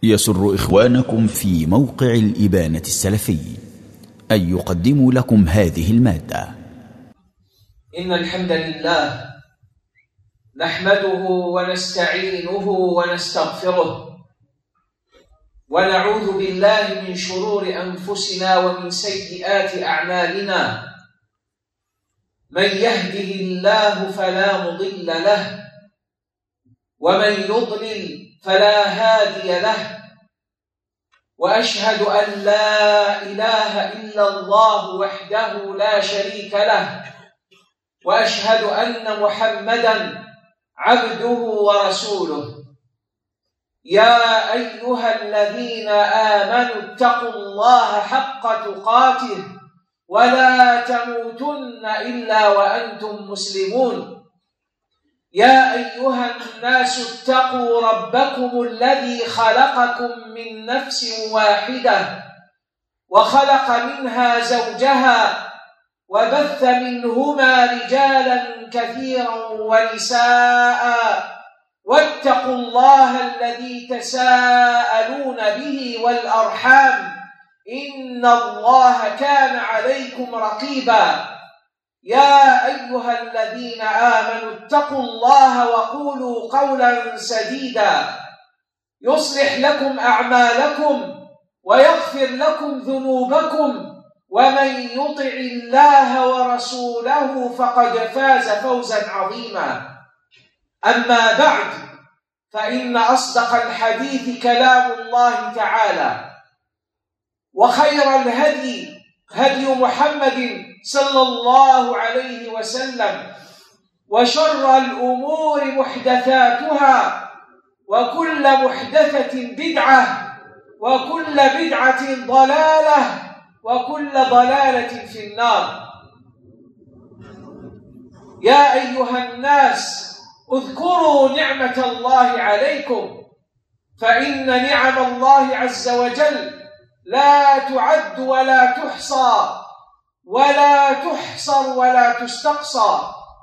يسر إخوانكم في موقع الإبانة السلفي أن يقدموا لكم هذه المادة. إن الحمد لله نحمده ونستعينه ونستغفره ونعوذ بالله من شرور أنفسنا ومن سيئات أعمالنا. من يهده الله فلا مضل له ومن يضلل فلا هادي له، وأشهد أن لا إله إلا الله وحده لا شريك له، وأشهد أن محمدًا عبده ورسوله. يا أيها الذين آمنوا اتقوا الله حق تقاته ولا تموتن إلا وأنتم مسلمون. يا أيها الناس اتقوا ربكم الذي خلقكم من نفس واحدة وخلق منها زوجها وبث منهما رجالا كثيرا ونساء، واتقوا الله الذي تساءلون به والأرحام إن الله كان عليكم رقيبا. يا أيها الذين آمنوا اتقوا الله وقولوا قولا سديدا يصلح لكم أعمالكم ويغفر لكم ذنوبكم، ومن يطع الله ورسوله فقد فاز فوزا عظيما. أما بعد، فإن أصدق الحديث كلام الله تعالى، وخير الهدي هدي محمد صلى الله عليه وسلم، وشر الأمور محدثاتها، وكل محدثة بدعة، وكل بدعة ضلالة، وكل ضلالة في النار. يا أيها الناس اذكروا نعمة الله عليكم، فإن نعم الله عز وجل لا تعد ولا تحصى ولا تحصر ولا تستقصى،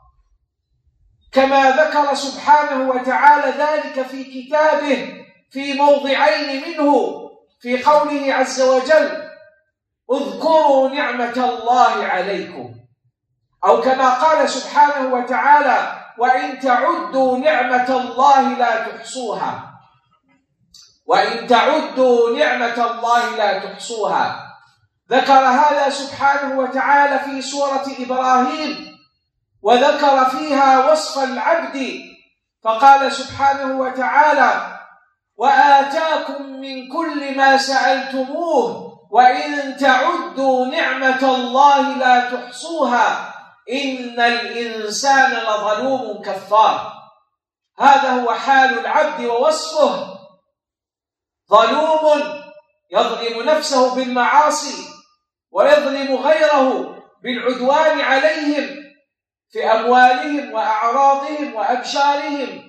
كما ذكر سبحانه وتعالى ذلك في كتابه في موضعين منه، في قوله عز وجل: اذكروا نعمة الله عليكم، أو كما قال سبحانه وتعالى: وإن تعدوا نعمة الله لا تحصوها. وإن تعدوا نعمة الله لا تحصوها. ذكر هذا سبحانه وتعالى في سورة إبراهيم، وذكر فيها وصف العبد، فقال سبحانه وتعالى: وآتاكم من كل ما سألتموه وإن تعدوا نعمة الله لا تحصوها إن الإنسان لظلوم كفار. هذا هو حال العبد ووصفه: ظلوم يظلم نفسه بالمعاصي ويظلم غيره بالعدوان عليهم في أموالهم وأعراضهم وأبشارهم،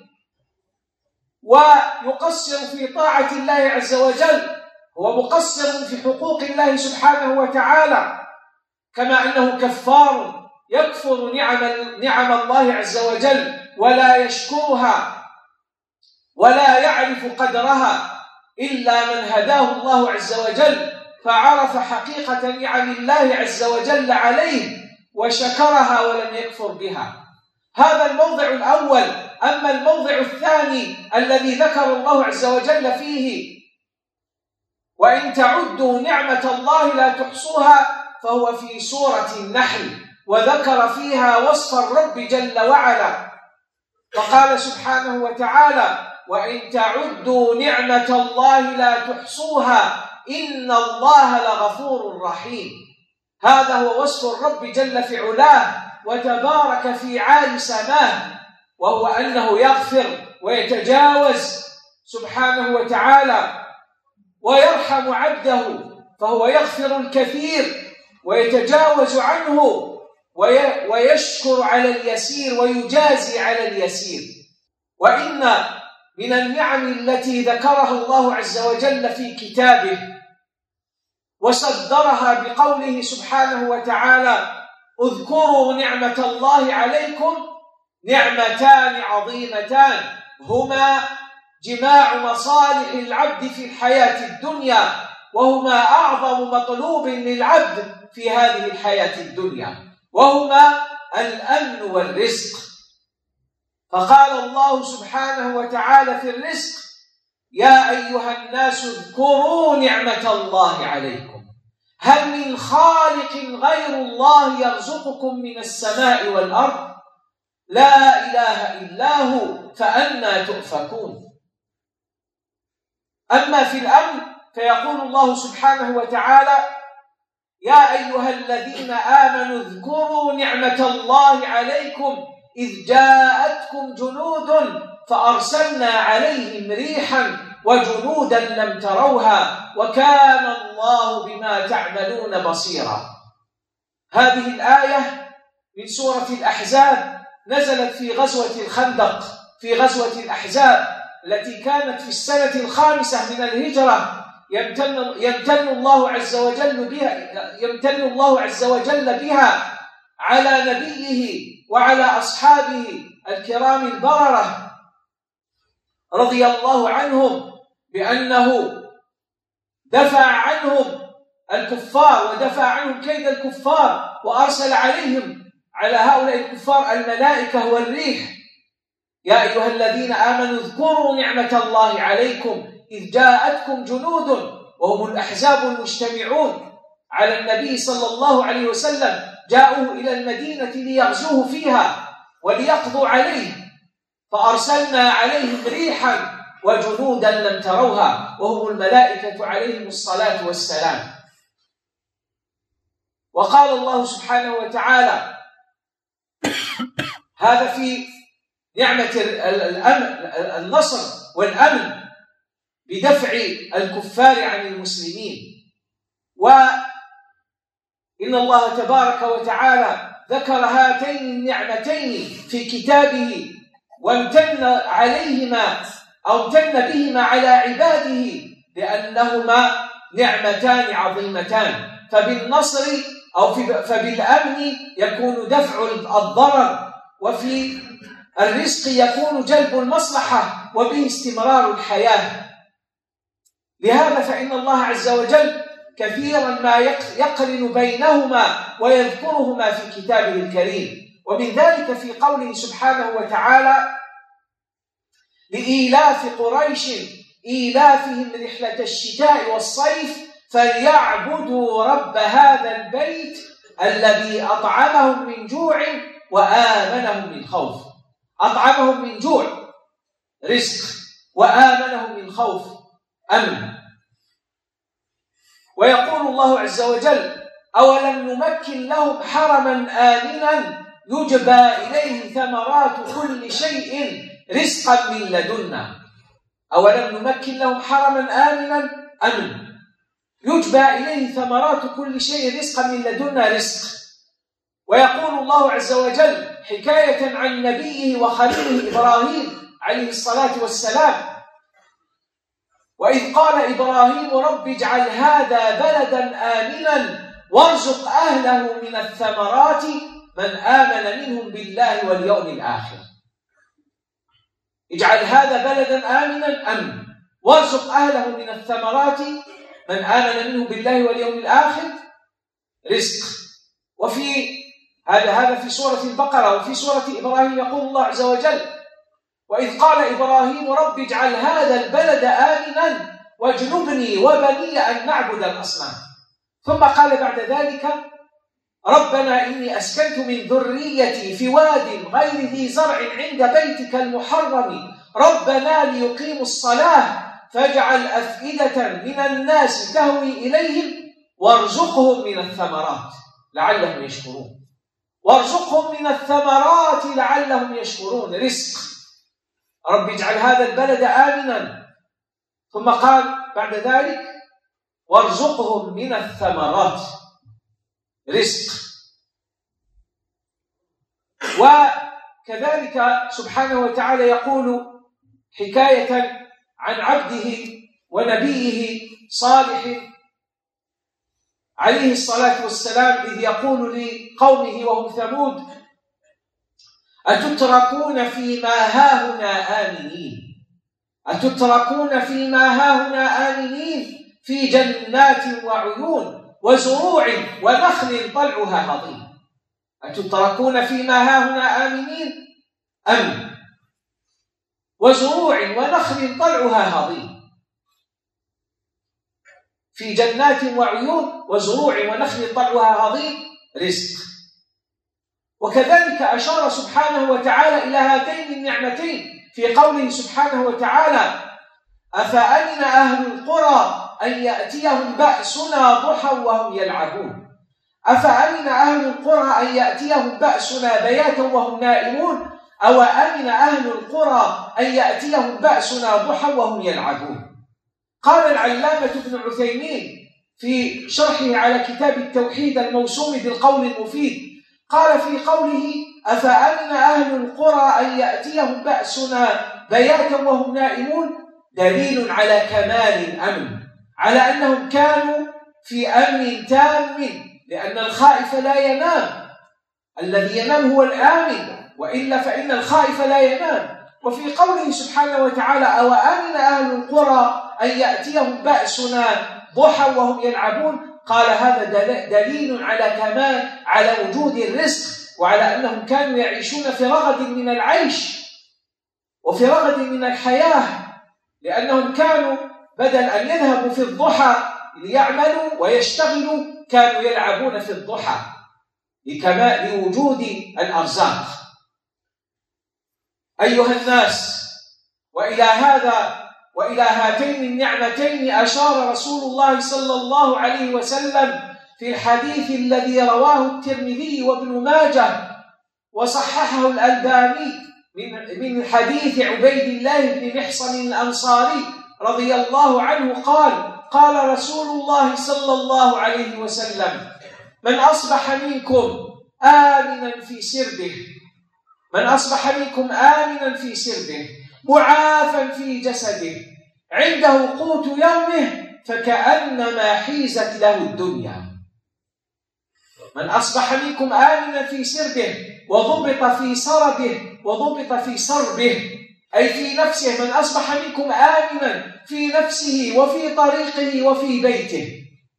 ويقصر في طاعة الله عز وجل، هو مقصر في حقوق الله سبحانه وتعالى، كما أنه كفار يكفر نعم الله عز وجل ولا يشكرها ولا يعرف قدرها إلا من هداه الله عز وجل، فعرف حقيقة نعم الله عز وجل عليه وشكرها ولم يكفر بها. هذا الموضع الأول. أما الموضع الثاني الذي ذكر الله عز وجل فيه: وإن تعدوا نعمة الله لا تحصوها، فهو في سورة النحل، وذكر فيها وصف الرب جل وعلا، فقال سبحانه وتعالى: وإن تعدوا نعمة الله لا تحصوها إن الله لغفور رحيم. هذا هو وصف الرب جل في علاه وتبارك في عالي سماه، وهو أنه يغفر ويتجاوز سبحانه وتعالى ويرحم عبده، فهو يغفر الكثير ويتجاوز عنه ويشكر على اليسير ويجازي على اليسير. وإن من النعم التي ذكرها الله عز وجل في كتابه وصدرها بقوله سبحانه وتعالى: اذكروا نعمة الله عليكم نعمتان عظيمتان هما جماع مصالح العبد في الحياة الدنيا، وهما أعظم مطلوب للعبد في هذه الحياة الدنيا، وهما الأمن والرزق. فقال الله سبحانه وتعالى في الرزق: يا أيها الناس اذكروا نعمة الله عليكم هل من خالق غير الله يرزقكم من السماء والأرض لا إله إلا هو فأنى تؤفكون. أما في الأمن فيقول الله سبحانه وتعالى: يا أيها الذين آمنوا اذكروا نعمة الله عليكم إذ جاءتكم جنود فأرسلنا عليهم ريحا وجنودا لم تروها وكان الله بما تعملون بصيرا. هذه الآية من سورة الأحزاب نزلت في غزوة الخندق، في غزوة الأحزاب التي كانت في السنة 5 من الهجرة. يمتن الله عز وجل بها على نبيه وعلى أصحابه الكرام البررة رضي الله عنهم بأنه دفع عنهم الكفار ودفع عنهم كيد الكفار، وأرسل عليهم على هؤلاء الكفار الملائكة والريح. يا أيها الذين آمنوا اذكروا نعمة الله عليكم إذ جاءتكم جنود، وهم الأحزاب المجتمعون على النبي صلى الله عليه وسلم، جاءوا إلى المدينة ليغزوه فيها وليقضوا عليه، فأرسلنا عليهم ريحا وجنودا لم تروها، وهم الملائكة عليهم الصلاة والسلام. وقال الله سبحانه وتعالى هذا في نعمة النصر والأمن بدفع الكفار عن المسلمين. وإن الله تبارك وتعالى ذكر هاتين النعمتين في كتابه وامتن عليهما أو امتن بهما على عباده لأنهما نعمتان عظيمتان. فبالنصر أو فبالأمن يكون دفع الضرر، وفي الرزق يكون جلب المصلحة، وبه استمرار الحياة. لهذا فإن الله عز وجل كثيرا ما يقرن بينهما ويذكرهما في كتابه الكريم. ومن ذلك في قوله سبحانه وتعالى: لإيلاف قريش إيلافهم رحلة الشتاء والصيف فليعبدوا رب هذا البيت الذي أطعمهم من جوع وآمنهم من خوف. أطعمهم من جوع رزق، وآمنهم من خوف أمن. ويقول الله عز وجل: أولم نمكن لهم حرما آمنا يجبى إليه ثمرات كل شيء رزقا من لدنا. أولم نمكن لهم حرما آمنا أمن يجبى إليه ثمرات كل شيء رزقا من لدنا رزق. ويقول الله عز وجل حكاية عن نبيه وخليله إبراهيم عليه الصلاة والسلام: وإذ قال إبراهيم رب اجعل هذا بلدا آمنا وارزق أهله من الثمرات من آمن منهم بالله واليوم الآخر. اجعل هذا بلدا آمنا أمن وارزق أهله من الثمرات من آمن منهم بالله واليوم الآخر رزق. وفي هذا في سورة البقرة. وفي سورة إبراهيم يقول الله عز وجل: وإذ قال إبراهيم رب اجعل هذا البلد آمنا واجنبني وبني أن نعبد الأصنام. ثم قال بعد ذلك: ربنا إني أسكنت من ذريتي في واد غير ذي زرع عند بيتك المحرم ربنا ليقيموا الصلاة فاجعل أفئدة من الناس تهوي إليهم وارزقهم من الثمرات لعلهم يشكرون. وارزقهم من الثمرات لعلهم يشكرون رزق. رب اجعل هذا البلد آمنا. ثم قال بعد ذلك: وارزقهم من الثمرات رزق. وكذلك سبحانه وتعالى يقول حكاية عن عبده ونبيه صالح عليه الصلاة والسلام إذ يقول لقومه وهم ثمود: أتتركون فيما هاهنا آمنين أتتركون فيما هاهنا آمنين في جنات وعيون وزروع ونخل طلعها هضيم. أتتركون فيما هاهنا آمنين، أمن، وزروع ونخل طلعها هضيم، في جنات وعيون وزروع ونخل طلعها هضيم، رزق. وكذلك أشار سبحانه وتعالى إلى هاتين النعمتين في قوله سبحانه وتعالى: أفأمن أهل القرى أن يأتيهم بأسنا ضحى وهم يلعبون. أفأمن أهل القرى أن يأتيهم بأسنا بياتا وهم نائمون، أو أمن أهل القرى أن يأتيهم بأسنا ضحى وهم يلعبون. قال العلامة ابن عثيمين في شرحه على كتاب التوحيد الموسوم بالقول المفيد، قال في قوله: أفأمن أهل القرى أن يأتيهم بأسنا بياتا وهم نائمون، دليل على كمال الأمن، على أنهم كانوا في أمن تام، لأن الخائف لا ينام، الذي ينام هو الآمن، وإلا فإن الخائف لا ينام. وفي قوله سبحانه وتعالى: أو أمن أهل القرى أن يأتيهم بأسنا ضحى وهم يلعبون، قال هذا دليل على كمال، على وجود الرزق، وعلى أنهم كانوا يعيشون في رغد من العيش وفي رغد من الحياة، لأنهم كانوا بدل أن يذهبوا في الضحى ليعملوا ويشتغلوا، كانوا يلعبون في الضحى لوجود الأرزاق. أيها الناس، وإلى هاتين النعمتين أشار رسول الله صلى الله عليه وسلم في الحديث الذي رواه الترمذي وابن ماجه وصححه الألباني من حديث عبيد الله بن محصن الأنصاري رضي الله عنه قال رسول الله صلى الله عليه وسلم: من أصبح منكم آمنا في سربه معافا في جسده عنده قوت يومه فكأنما حيزت له الدنيا. من أصبح منكم آمنا في سربه وضبط في سربه أي في نفسه. من أصبح منكم آمنا في نفسه وفي طريقه وفي بيته،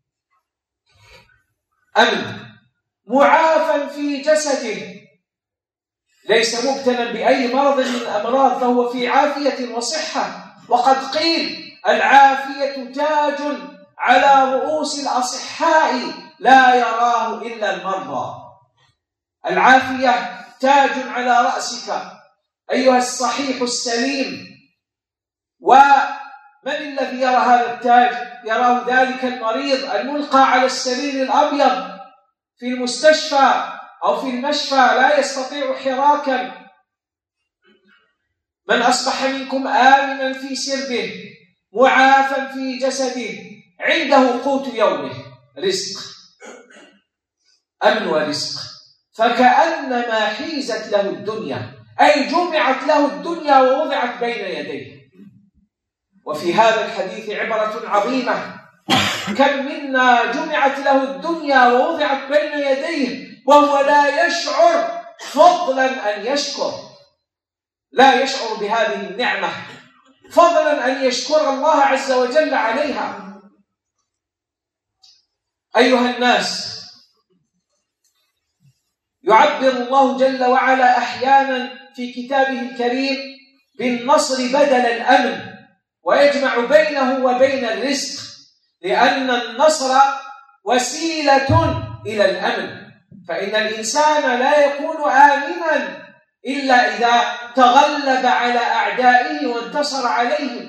أمن، معافا في جسده، ليس مبتلا بأي مرض من الأمراض، فهو في عافية وصحة. وقد قيل: العافية تاج على رؤوس الأصحاء لا يراه إلا المرضى. العافية تاج على رأسك أيها الصحيح السليم. ومن الذي يرى هذا التاج؟ يراه ذلك المريض الملقى على السرير الأبيض في المستشفى أو في المشفى لا يستطيع حراكا. من أصبح منكم آمنا في سربه معافا في جسده عنده قوت يومه، رزق، أمن ورزق، فكأنما حيزت له الدنيا، أي جمعت له الدنيا ووضعت بين يديه. وفي هذا الحديث عبرة عظيمة. كم منا جمعت له الدنيا ووضعت بين يديه وهو لا يشعر، فضلا أن يشكر، لا يشعر بهذه النعمة، فضلا أن يشكر الله عز وجل عليها. أيها الناس، يعبر الله جل وعلا أحيانا في كتابه الكريم بالنصر بدل الأمن، ويجمع بينه وبين الرزق، لأن النصر وسيلة إلى الأمن. فإن الإنسان لا يكون آمنا إلا إذا تغلب على أعدائه وانتصر عليهم،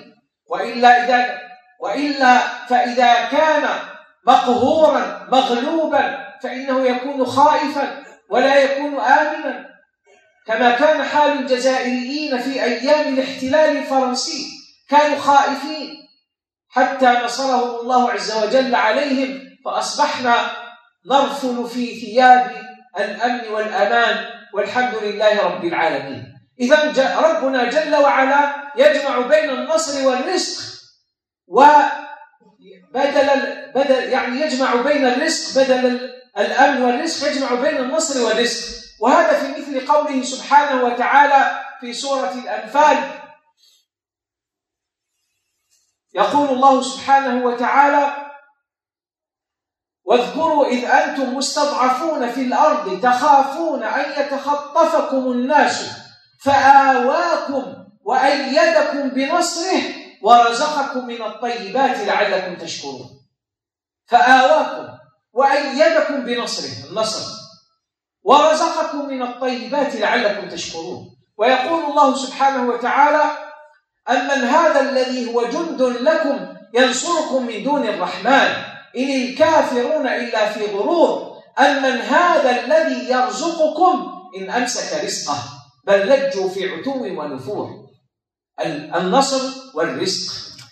وإلا فإذا كان مقهورا مغلوبا فإنه يكون خائفا ولا يكون آمنا، كما كان حال الجزائريين في أيام الاحتلال الفرنسي، كانوا خائفين حتى نصرهم الله عز وجل عليهم، فأصبحنا نرفل في ثياب الأمن والأمان، والحمد لله رب العالمين. إذن ربنا جل وعلا يجمع بين النصر والرزق، يعني يجمع بين الرزق بدل الأمن والرزق، يجمع بين النصر والرزق. وهذا في مثل قوله سبحانه وتعالى في سورة الأنفال: يقول الله سبحانه وتعالى: واذكروا إذ أنتم مستضعفون في الأرض تخافون أن يتخطفكم الناس فآواكم وأيدكم بنصره ورزقكم من الطيبات لعلكم تشكرون. فآواكم وأيدكم بنصره، النصر، ورزقكم من الطيبات لعلكم تشكرون. ويقول الله سبحانه وتعالى: أمن هذا الذي هو جند لكم ينصركم من دون الرحمن إن الكافرون إلا في غرور أمن هذا الذي يرزقكم إن أمسك رزقه بل لجوا في عتو ونفور. النصر والرزق،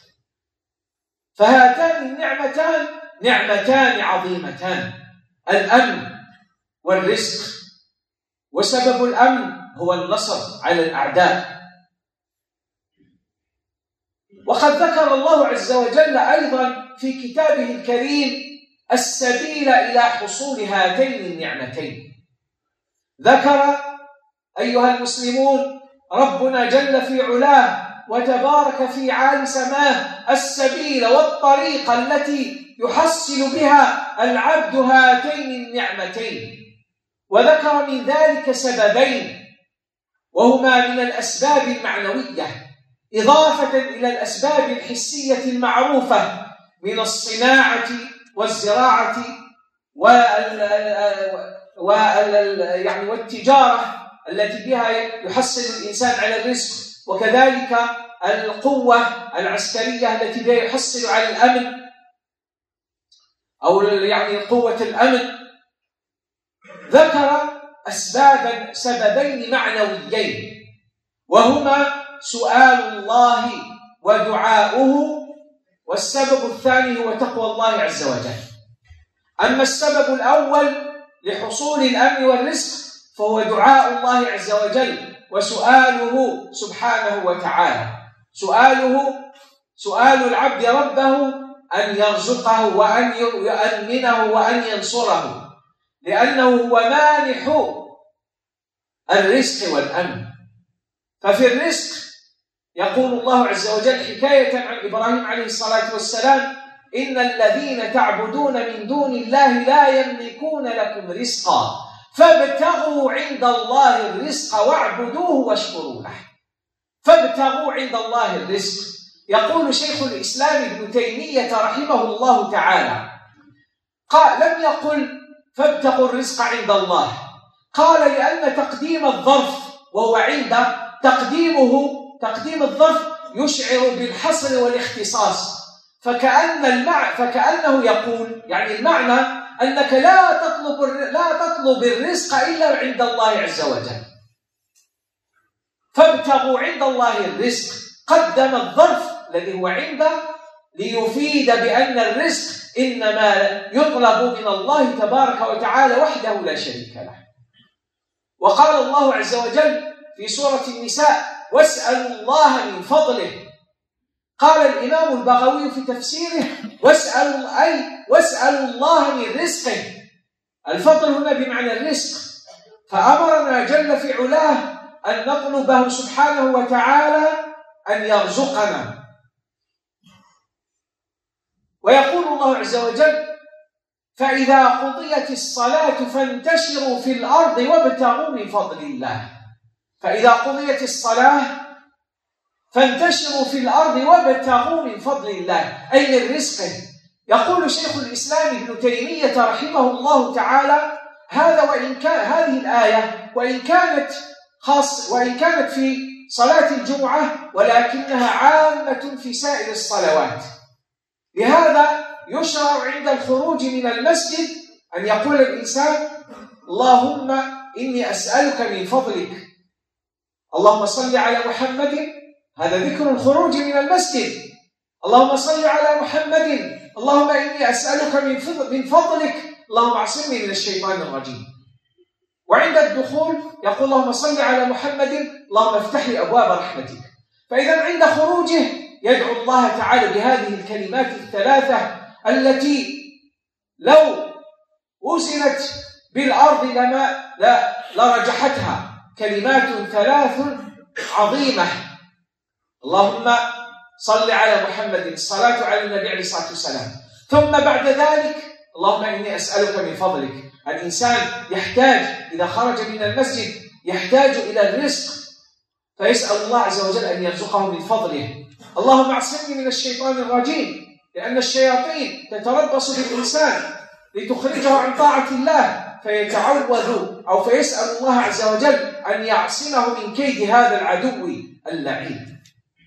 فهاتان النعمتان نعمتان عظيمتان، الأمن والرزق. وسبب الأمن هو النصر على الأعداء. وقد ذكر الله عز وجل أيضا في كتابه الكريم السبيل إلى حصول هاتين النعمتين. ذكر أيها المسلمون ربنا جل في علاه وتبارك في عالي سماه السبيل والطريقة التي يحصل بها العبد هاتين النعمتين، وذكر من ذلك سببين، وهما من الأسباب المعنوية إضافة إلى الأسباب الحسية المعروفة من الصناعة والزراعة والتجارة التي بها يحصل الإنسان على الرزق، وكذلك القوة العسكرية التي بها يحصل على الأمن، أو قوة الأمن. ذكر سببين معنويين، وهما سؤال الله ودعاؤه، والسبب الثاني هو تقوى الله عز وجل. أما السبب الأول لحصول الأمن والرزق فهو دعاء الله عز وجل وسؤاله سبحانه وتعالى. سؤال العبد ربه أن يرزقه وأن يؤمنه وأن ينصره، لأنه هو مانح الرزق والأمن. ففي الرزق يقول الله عز وجل حكاية عن إبراهيم عليه الصلاة والسلام: إن الذين تعبدون من دون الله لا يملكون لكم رزقا فابتغوا عند الله الرزق واعبدوه واشكروا له. فابتغوا عند الله الرزق. يقول شيخ الإسلام ابن تيمية رحمه الله تعالى لم يقل فابتغوا الرزق عند الله، قال لأن تقديم الظرف وهو عند تقديم الظرف يشعر بالحصر والاختصاص، فكأنه يقول المعنى أنك لا تطلب الرزق إلا عند الله عز وجل. فابتغوا عند الله الرزق، قدم الظرف الذي هو عند ليفيد بأن الرزق إنما يطلب من الله تبارك وتعالى وحده لا شريك له. وقال الله عز وجل في سورة النساء: واسألوا الله من فضله. قال الإمام البغوي في تفسيره: واسألوا الله من رزقه. الفضل هنا بمعنى الرزق، فأمرنا جل في علاه أن نطلبه سبحانه وتعالى أن يرزقنا. ويقول الله عز وجل: فإذا قضيت الصلاة فانتشروا في الأرض وابتغوا من فضل الله. فإذا قضيت الصلاة فانتشروا في الأرض وابتغوا من فضل الله، أي من رزقه. يقول شيخ الإسلام ابن تيمية رحمه الله تعالى: هذه الآية وإن كانت في صلاة الجمعة ولكنها عامة في سائر الصلوات. لهذا يشرع عند الخروج من المسجد أن يقول الإنسان: اللهم إني أسألك من فضلك، اللهم صل على محمد. هذا ذكر الخروج من المسجد. اللهم صل على محمد، اللهم إني أسألك من فضلك، اللهم اعصمني من الشيطان الرجيم. وعند الدخول يقول: اللهم صل على محمد، اللهم افتح لي أبواب رحمتك. فإذا عند خروجه يدعو الله تعالى بهذه الكلمات الثلاثة التي لو وزنت بالأرض لرجحتها. كلمات ثلاث عظيمة: اللهم صل على محمد، الصلاة على النبي عليه الصلاة والسلام. ثم بعد ذلك اللهم إني أسألك من فضلك. الإنسان يحتاج إذا خرج من المسجد يحتاج إلى الرزق، فيسأل الله عز وجل أن يرزقه من فضله. اللهم اعصمني من الشيطان الرجيم، لأن الشياطين تتربص بالإنسان لتخرجه عن طاعة الله، فيتعوذ أو فيسأل الله عز وجل أن يعصمه من كيد هذا العدو اللعين.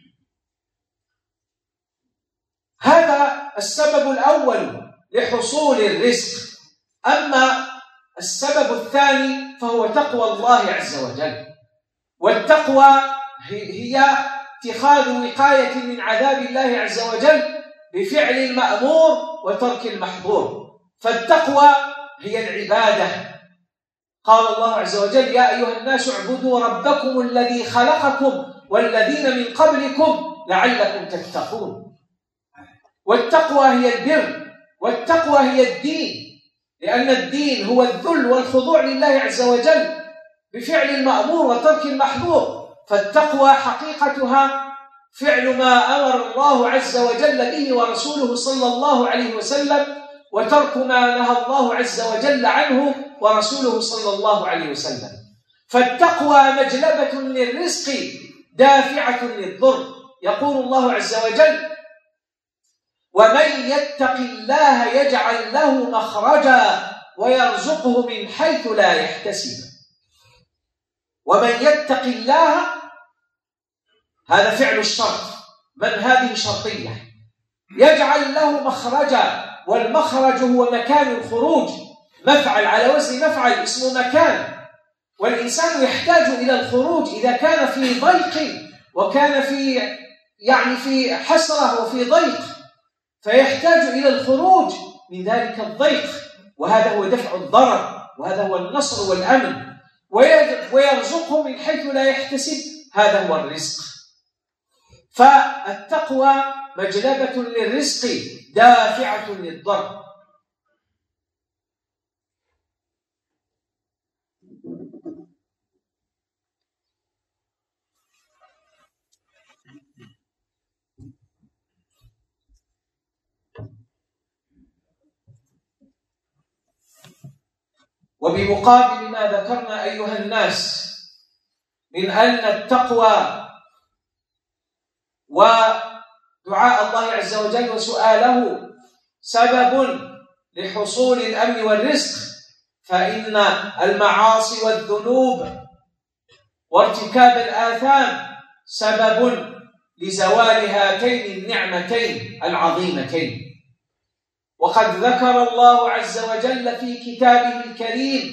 هذا السبب الأول لحصول الرزق. أما السبب الثاني فهو تقوى الله عز وجل، والتقوى هي اتخاذ وقاية من عذاب الله عز وجل بفعل المأمور وترك المحظور. فالتقوى هي العبادة. قال الله عز وجل: يا أيها الناس اعبدوا ربكم الذي خلقكم والذين من قبلكم لعلكم تتقون. والتقوى هي البر، والتقوى هي الدين، لأن الدين هو الذل والخضوع لله عز وجل بفعل المأمور وترك المحظور. فالتقوى حقيقتها فعل ما أمر الله عز وجل به ورسوله صلى الله عليه وسلم، وترك ما نهى الله عز وجل عنه ورسوله صلى الله عليه وسلم. فالتقوى مجلبة للرزق دافعة للضر. يقول الله عز وجل: ومن يتق الله يجعل له مخرجا ويرزقه من حيث لا يحتسب. ومن يتق الله، هذا فعل الشرط، من هذه شرطية، يجعل له مخرجا، والمخرج هو مكان الخروج، مفعل على وزن مفعل اسمه مكان. والإنسان يحتاج إلى الخروج إذا كان في ضيق وكان في حسرة وفي ضيق، فيحتاج إلى الخروج من ذلك الضيق، وهذا هو دفع الضرر، وهذا هو النصر والأمن. ويرزقه من حيث لا يحتسب، هذا هو الرزق. فالتقوى مجلبة للرزق دافعة للضر. وبمقابل ما ذكرنا أيها الناس من أن التقوى ودعاء الله عز وجل وسؤاله سبب لحصول الأمن والرزق، فإن المعاصي والذنوب وارتكاب الآثام سبب لزوال هاتين النعمتين العظيمتين. وقد ذكر الله عز وجل في كتابه الكريم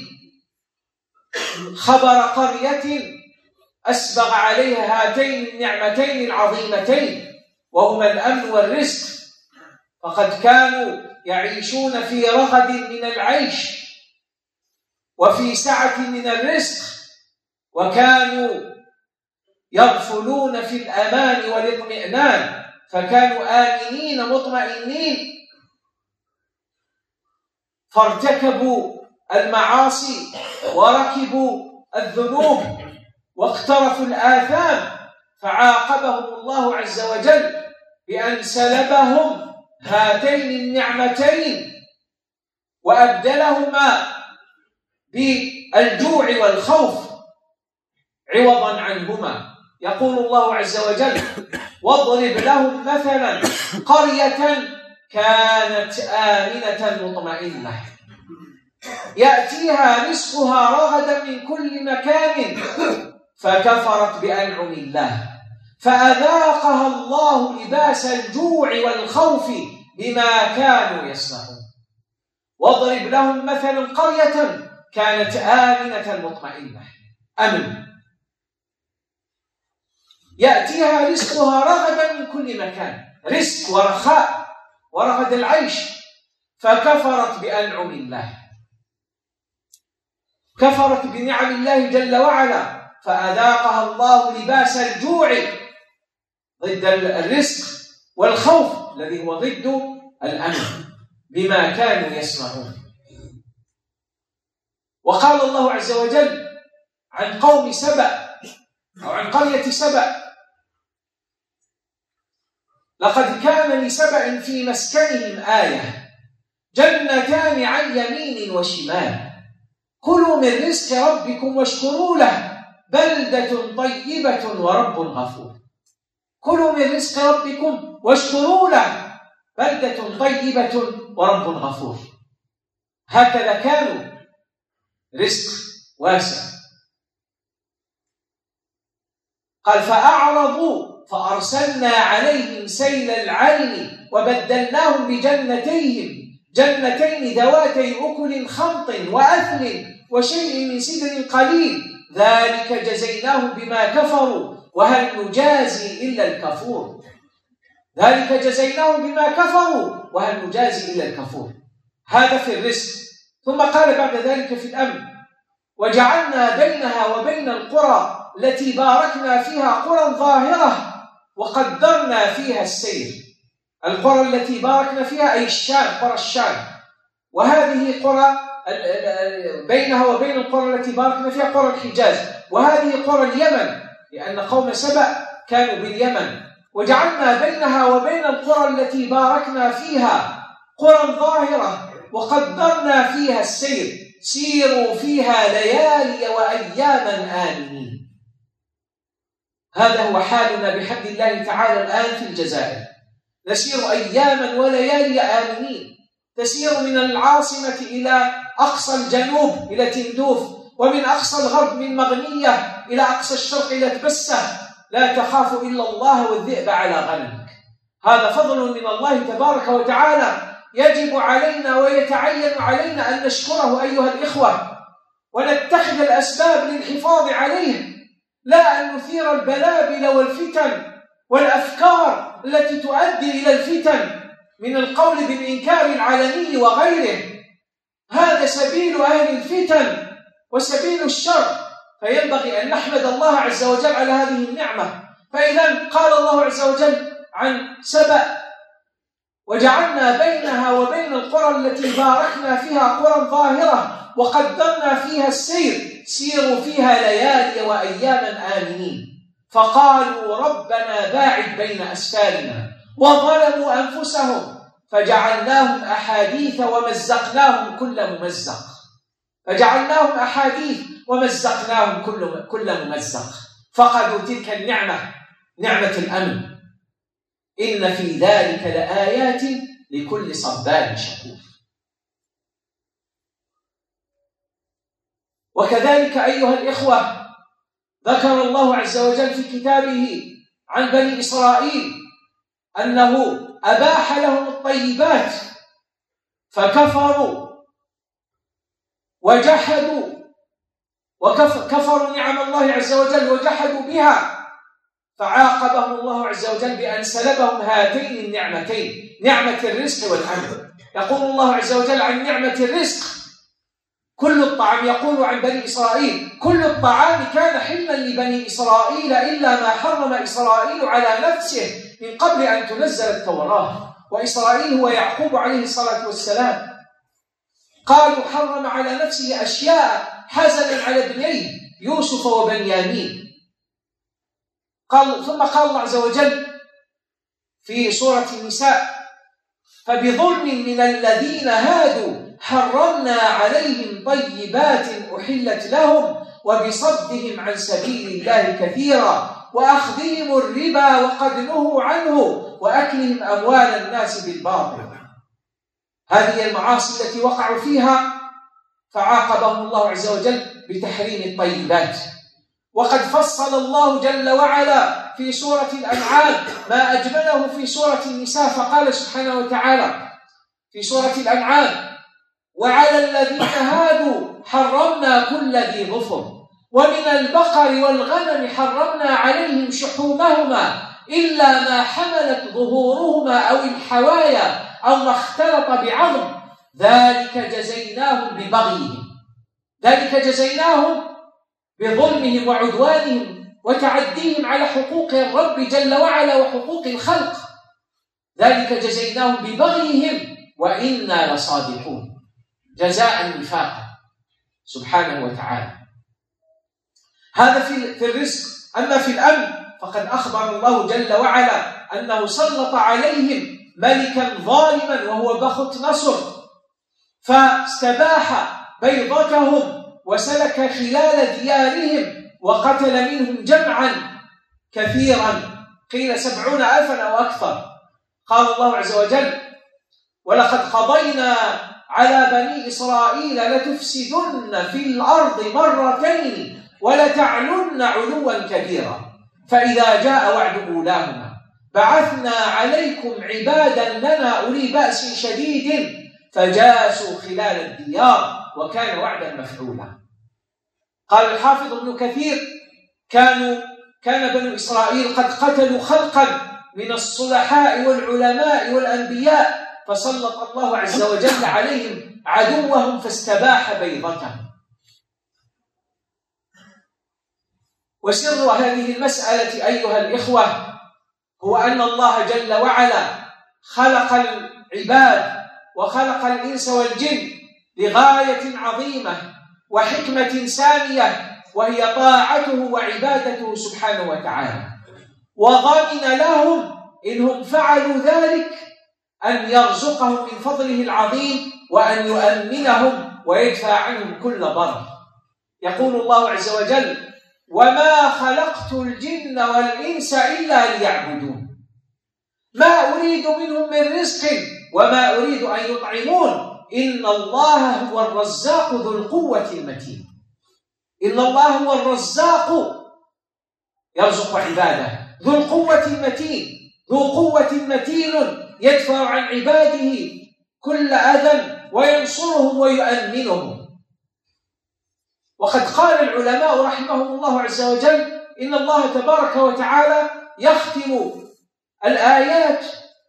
خبر قرية أسبغ عليها هاتين النعمتين العظيمتين، وهما الأمن والرزق. فقد كانوا يعيشون في رغد من العيش وفي سعة من الرزق، وكانوا يغفلون في الأمان والاطمئنان، فكانوا آمنين مطمئنين، فارتكبوا المعاصي وركبوا الذنوب واقترفوا الآثام، فعاقبهم الله عز وجل بأن سلبهم هاتين النعمتين وأبدلهما بالجوع والخوف عوضا عنهما. يقول الله عز وجل: واضرب لهم مثلا قرية كانت آمنة مطمئنة يأتيها رزقها رغدا من كل مكان فكفرت بأنعم الله فأذاقها الله لباس الجوع والخوف بما كانوا يصنعون. واضرب لهم مثلا قرية كانت آمنة مطمئنة، أمن، يأتيها رزقها رغدا من كل مكان، رزق ورخاء ورغد العيش، فكفرت بأنعم الله، كفرت بنعم الله جل وعلا، فأذاقها الله لباس الجوع ضد الرزق والخوف الذي هو ضد الأمن بما كانوا يصنعون. وقال الله عز وجل عن قوم سبأ أو عن قرية سبأ: لقد كان لسبأ في مسكنهم آية جنتان عن يمين وشمال كلوا من رزق ربكم واشكروا له بلدة طيبة ورب غفور. كلوا من رزق ربكم واشكروا له بلدة طيبة ورب غفور. هكذا كانوا، رزق واسع. قال فأعرضوا فأرسلنا عليهم سيل العين وبدلناهم بجنتين ذواتي أكل خمط وأثل وشيء من سدر قليل ذلك جزيناهم بما كفروا وهل نجازي إلا الكفور. ذلك جزيناهم بما كفروا وهل نجازي إلا الكفور. هذا في الرزق. ثم قال بعد ذلك في الأمن وجعلنا بينها وبين القرى التي باركنا فيها قرى ظاهرة وقدرنا فيها السير. القرى التي باركنا فيها أي الشام، قرى الشام، وهذه قرى بينها وبين القرى التي باركنا فيها قرى الحجاز، وهذه قرى اليمن لأن قوم سبأ كانوا باليمن. وجعلنا بينها وبين القرى التي باركنا فيها قرى ظاهرة وقدرنا فيها السير سيروا فيها ليالي وأياما آمنين. هذا هو حالنا بحمد الله تعالى الآن في الجزائر، نسير أياما وليالي آمنين. تسير من العاصمة إلى أقصى الجنوب إلى تندوف، ومن أقصى الغرب من مغنية إلى أقصى الشرق إلى تبسة، لا تخاف إلا الله والذئب على غنمك. هذا فضل من الله تبارك وتعالى يجب علينا ويتعين علينا أن نشكره أيها الإخوة، ونتخذ الأسباب للحفاظ عليه، لا أن نثير البلابل والفتن والأفكار التي تؤدي إلى الفتن من القول بالإنكار العلني وغيره. هذا سبيل أهل الفتن وسبيل الشر، فينبغي أن نحمد الله عز وجل على هذه النعمة. فإذا قال الله عز وجل عن سبأ وجعلنا بينها وبين القرى التي باركنا فيها قرى ظاهرة وقدرنا فيها السير سيروا فيها ليالي وأياما آمنين. فقالوا ربنا باعد بين أسفارنا وظلموا أنفسهم فجعلناهم أحاديث ومزقناهم كل ممزق. فجعلناهم أحاديث ومزقناهم كل ممزق. فقدوا تلك النعمة، نعمة الأمن. إن في ذلك لآيات لكل صبار شكور. وكذلك أيها الإخوة ذكر الله عز وجل في كتابه عن بني إسرائيل أنه أباح لهم الطيبات فكفروا وجحدوا وكفروا نعم الله عز وجل وجحدوا بها، فعاقبهم الله عز وجل بأن سلبهم هاتين النعمتين، نعمة الرزق والأمن. يقول الله عز وجل عن نعمة الرزق كل الطعام، يقول عن بني إسرائيل كل الطعام كان حلا لبني إسرائيل إلا ما حرم إسرائيل على نفسه من قبل أن تنزل التوراة. وإسرائيل هو يعقوب عليه الصلاة والسلام. قالوا حرم على نفسه أشياء حزنا على ابنيه يوسف وبنيامين. ثم قال الله عز وجل في سورة النساء فبظلم من الذين هادوا حرمنا عليهم طيبات أحلت لهم وبصدهم عن سبيل الله كثيرا وأخذهم الربا وقد نهوا عنه وأكلهم أموال الناس بالباطل. هذه المعاصي التي وقعوا فيها فعاقبهم الله عز وجل بتحريم الطيبات. وقد فصل الله جل وعلا في سورة الأنعام ما أجمله في سورة النساء، فقال سبحانه وتعالى في سورة الأنعام وعلى الذين هادوا حرمنا كل ذي ظفر ومن البقر والغنم حرمنا عليهم شحومهما إلا ما حملت ظهورهما أو الحوايا أو ما اختلط بعظم ذلك جزيناهم ببغيهم، ذلك جزيناهم بظلمهم وعدوانهم وتعديهم على حقوق الرب جل وعلا وحقوق الخلق، ذلك جزيناهم ببغيهم وإنا لصادقون، جزاء وفاقا سبحانه وتعالى. هذا في الرزق. أما في الأمن فقد أخبر الله جل وعلا أنه سلط عليهم ملكا ظالما وهو بخت نصر، فاستباح بيضتهم وسلك خلال ديارهم وقتل منهم جمعا كثيرا، قيل 70,000 أو أكثر. قال الله عز وجل: ولقد قضينا على بني إسرائيل لتفسدن في الأرض مرتين ولتعلن علوا كبيرا، فإذا جاء وعد أولاهما بعثنا عليكم عبادا لنا أولي بأس شديد فجاسوا خلال الديار وكان وعدا مفعولا. قال الحافظ ابن كثير: كان بنو إسرائيل قد قتلوا خلقا من الصلحاء والعلماء والأنبياء، فسلط الله عز وجل عليهم عدوهم فاستباح بيضتهم. وسر هذه المسألة أيها الإخوة هو أن الله جل وعلا خلق العباد وخلق الإنس والجن لغاية عظيمة وحكمة سامية، وهي طاعته وعبادته سبحانه وتعالى، وضمن لهم إنهم فعلوا ذلك أن يرزقهم من فضله العظيم وأن يؤمنهم ويدفع عنهم كل ضرر. يقول الله عز وجل: وما خلقت الجن والإنس إلا ليعبدون ما أريد منهم من رزق وما أريد أن يطعمون إن الله هو الرزاق ذو القوة المتين. إن الله هو الرزاق يرزق عباده ذو القوة المتين، ذو قوة متين يدفع عن عباده كل أذى وينصرهم ويؤمنهم. وقد قال العلماء رحمهم الله عز وجل إن الله تبارك وتعالى يختم الآيات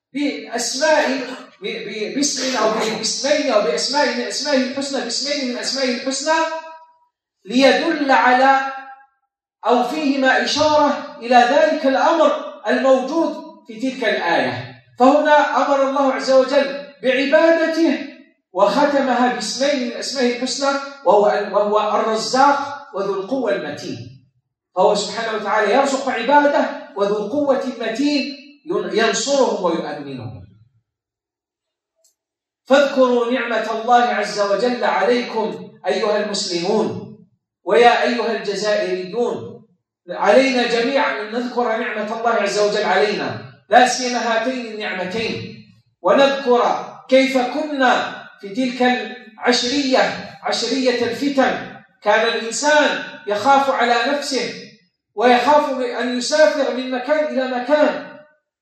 باسم أو باسمين أو بأسماء من أسمائه الحسنى، باسمين من أسمائه الحسنى، ليدل على أو فيهما إشارة إلى ذلك الأمر الموجود في تلك الآية. فهنا أمر الله عز وجل بعبادته وختمها باسمين من أسمائه الحسنى، وهو الرزاق وذو القوة المتين. فهو سبحانه وتعالى يرزق عباده وذو القوة المتين ينصرهم ويؤمنهم. فاذكروا نعمة الله عز وجل عليكم أيها المسلمون ويا أيها الجزائريون. علينا جميعا أن نذكر نعمة الله عز وجل علينا، لا سيما هاتين النعمتين، ونذكر كيف كنا في تلك عشرية الفتن. كان الإنسان يخاف على نفسه ويخاف أن يسافر من مكان إلى مكان،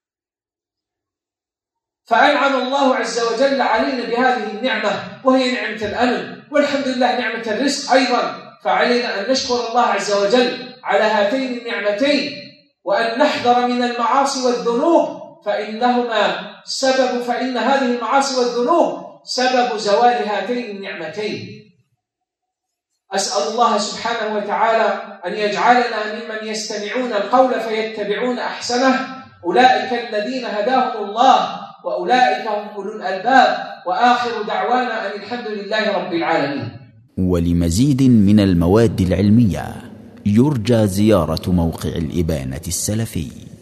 فأنعم الله عز وجل علينا بهذه النعمة وهي نعمة الأمن، والحمد لله نعمة الرزق أيضا. فعلينا أن نشكر الله عز وجل على هاتين النعمتين، وأن نحذر من المعاصي والذنوب فإن هذه المعاصي والذنوب سبب زوال هاتين النعمتين. أسأل الله سبحانه وتعالى أن يجعلنا ممن يستمعون القول فيتبعون أحسنه، أولئك الذين هداهم الله وأولئك هم أولو الألباب. وآخر دعوانا أن الحمد لله رب العالمين. ولمزيد من المواد العلمية يرجى زيارة موقع الإبانة السلفي.